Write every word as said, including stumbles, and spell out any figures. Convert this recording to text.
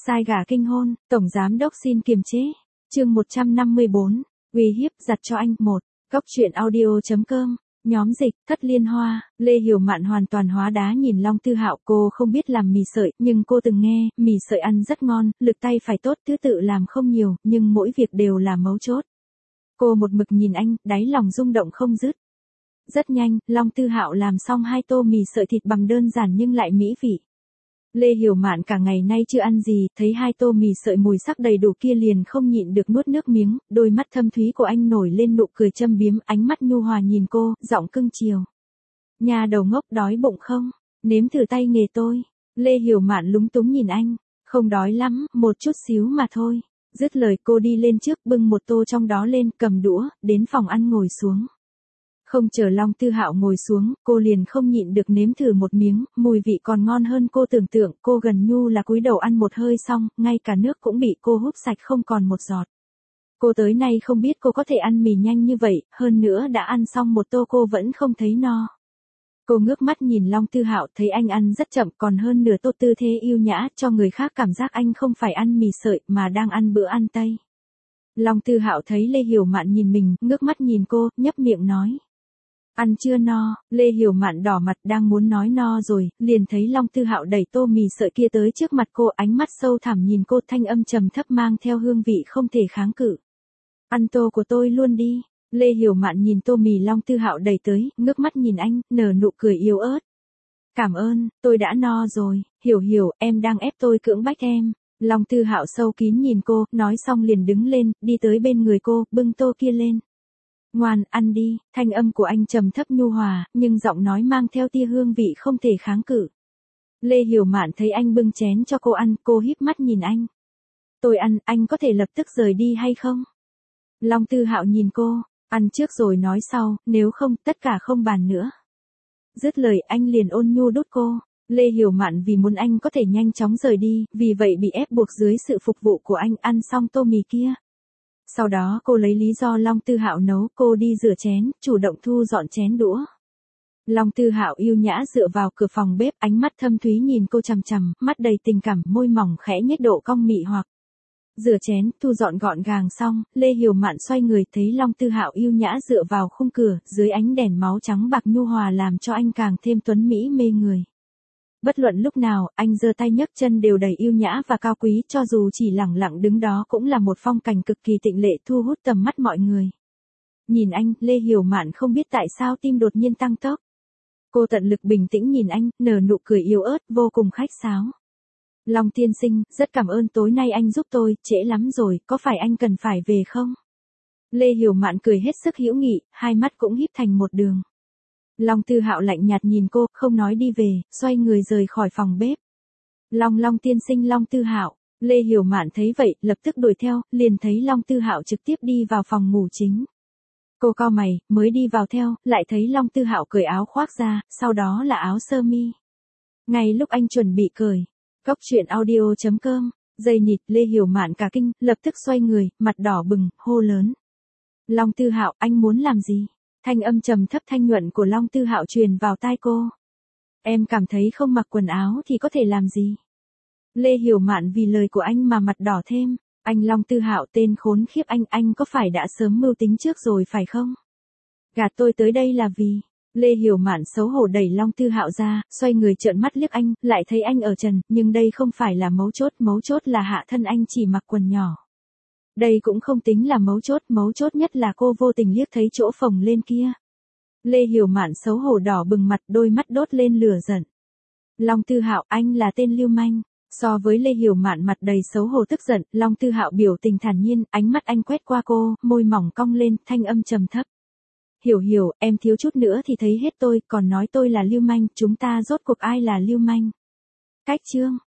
Sai gà kinh hôn, tổng giám đốc xin kiềm chế. Chương một trăm năm mươi bốn, uy hiếp giặt cho anh. Một. Cốc truyện audio.com. Nhóm dịch, Thất Liên Hoa. Lê Hiểu Mạn hoàn toàn hóa đá nhìn Long Tư Hạo. Cô không biết làm mì sợi, nhưng cô từng nghe, mì sợi ăn rất ngon, lực tay phải tốt, thứ tự làm không nhiều, nhưng mỗi việc đều là mấu chốt. Cô một mực nhìn anh, đáy lòng rung động không dứt. Rất nhanh, Long Tư Hạo làm xong hai tô mì sợi thịt bằm đơn giản nhưng lại mỹ vị. Lê Hiểu Mạn cả ngày nay chưa ăn gì, thấy hai tô mì sợi mùi sắc đầy đủ kia liền không nhịn được nuốt nước miếng, đôi mắt thâm thúy của anh nổi lên nụ cười châm biếm, ánh mắt nhu hòa nhìn cô, giọng cưng chiều. Nhà đầu ngốc, đói bụng không? Nếm thử tay nghề tôi. Lê Hiểu Mạn lúng túng nhìn anh, không đói lắm, một chút xíu mà thôi. Dứt lời cô đi lên trước bưng một tô trong đó lên, cầm đũa, đến phòng ăn ngồi xuống. Không chờ Long Tư Hạo ngồi xuống, cô liền không nhịn được nếm thử một miếng, mùi vị còn ngon hơn cô tưởng tượng, cô gần như là cúi đầu ăn một hơi xong, ngay cả nước cũng bị cô húp sạch không còn một giọt. Cô tới nay không biết cô có thể ăn mì nhanh như vậy, hơn nữa đã ăn xong một tô cô vẫn không thấy no. Cô ngước mắt nhìn Long Tư Hạo, thấy anh ăn rất chậm, còn hơn nửa tô, tư thế yêu nhã, cho người khác cảm giác anh không phải ăn mì sợi mà đang ăn bữa ăn Tây. Long Tư Hạo thấy Lê Hiểu Mạn nhìn mình, ngước mắt nhìn cô, nhấp miệng nói. Ăn chưa no? Lê Hiểu Mạn đỏ mặt đang muốn nói no rồi, liền thấy Long Tư Hạo đẩy tô mì sợi kia tới trước mặt cô, ánh mắt sâu thẳm nhìn cô, thanh âm trầm thấp mang theo hương vị không thể kháng cự. Ăn tô của tôi luôn đi. Lê Hiểu Mạn nhìn tô mì Long Tư Hạo đẩy tới, ngước mắt nhìn anh, nở nụ cười yếu ớt. Cảm ơn, tôi đã no rồi, Hiểu Hiểu, em đang ép tôi cưỡng bách em. Long Tư Hạo sâu kín nhìn cô, nói xong liền đứng lên, đi tới bên người cô, bưng tô kia lên. Ngoan, ăn đi, thanh âm của anh trầm thấp nhu hòa, nhưng giọng nói mang theo tia hương vị không thể kháng cự. Lê Hiểu Mạn thấy anh bưng chén cho cô ăn, cô híp mắt nhìn anh. Tôi ăn, anh có thể lập tức rời đi hay không? Long Tư Hạo nhìn cô, ăn trước rồi nói sau, nếu không, tất cả không bàn nữa. Dứt lời anh liền ôn nhu đút cô. Lê Hiểu Mạn vì muốn anh có thể nhanh chóng rời đi, vì vậy bị ép buộc dưới sự phục vụ của anh ăn xong tô mì kia. Sau đó cô lấy lý do Long Tư Hạo nấu, cô đi rửa chén, chủ động thu dọn chén đũa. Long Tư Hạo yêu nhã dựa vào cửa phòng bếp, ánh mắt thâm thúy nhìn cô chằm chằm, mắt đầy tình cảm, môi mỏng khẽ nhếch độ cong mị hoặc. Rửa chén, thu dọn gọn gàng xong, Lê Hiểu Mạn xoay người thấy Long Tư Hạo yêu nhã dựa vào khung cửa, dưới ánh đèn máu trắng bạc nhu hòa làm cho anh càng thêm tuấn mỹ mê người. Bất luận lúc nào, anh giơ tay nhấc chân đều đầy yêu nhã và cao quý, cho dù chỉ lẳng lặng đứng đó cũng là một phong cảnh cực kỳ tịnh lệ thu hút tầm mắt mọi người. Nhìn anh, Lê Hiểu Mạn không biết tại sao tim đột nhiên tăng tốc. Cô tận lực bình tĩnh nhìn anh, nở nụ cười yếu ớt, vô cùng khách sáo. Long tiên sinh, rất cảm ơn tối nay anh giúp tôi, trễ lắm rồi, có phải anh cần phải về không? Lê Hiểu Mạn cười hết sức hữu nghị, hai mắt cũng híp thành một đường. Long Tư Hạo lạnh nhạt nhìn cô, không nói đi về, xoay người rời khỏi phòng bếp. Long Long tiên sinh Long Tư Hạo. Lê Hiểu Mạn thấy vậy, lập tức đuổi theo, liền thấy Long Tư Hạo trực tiếp đi vào phòng ngủ chính. Cô cau mày, mới đi vào theo, lại thấy Long Tư Hạo cởi áo khoác ra, sau đó là áo sơ mi. Ngay lúc anh chuẩn bị cởi, cốc truyện audio.com, dây nịt, Lê Hiểu Mạn cả kinh, lập tức xoay người, mặt đỏ bừng, hô lớn. Long Tư Hạo, anh muốn làm gì? Thanh âm trầm thấp thanh nhuận của Long Tư Hạo truyền vào tai cô. Em cảm thấy không mặc quần áo thì có thể làm gì? Lê Hiểu Mạn vì lời của anh mà mặt đỏ thêm. Anh Long Tư Hạo tên khốn khiếp anh, anh có phải đã sớm mưu tính trước rồi phải không? Gạt tôi tới đây là vì... Lê Hiểu Mạn xấu hổ đẩy Long Tư Hạo ra, xoay người trợn mắt liếc anh, lại thấy anh ở trần, nhưng đây không phải là mấu chốt, mấu chốt là hạ thân anh chỉ mặc quần nhỏ. Đây cũng không tính là mấu chốt, mấu chốt nhất là cô vô tình liếc thấy chỗ phồng lên kia. Lê Hiểu Mạn xấu hổ đỏ bừng mặt, đôi mắt đốt lên lửa giận. Long Tư Hạo, anh là tên lưu manh. So với Lê Hiểu Mạn mặt đầy xấu hổ tức giận, Long Tư Hạo biểu tình thản nhiên, ánh mắt anh quét qua cô, môi mỏng cong lên, thanh âm trầm thấp. Hiểu Hiểu, em thiếu chút nữa thì thấy hết tôi, còn nói tôi là lưu manh, chúng ta rốt cuộc ai là lưu manh? Cách chương.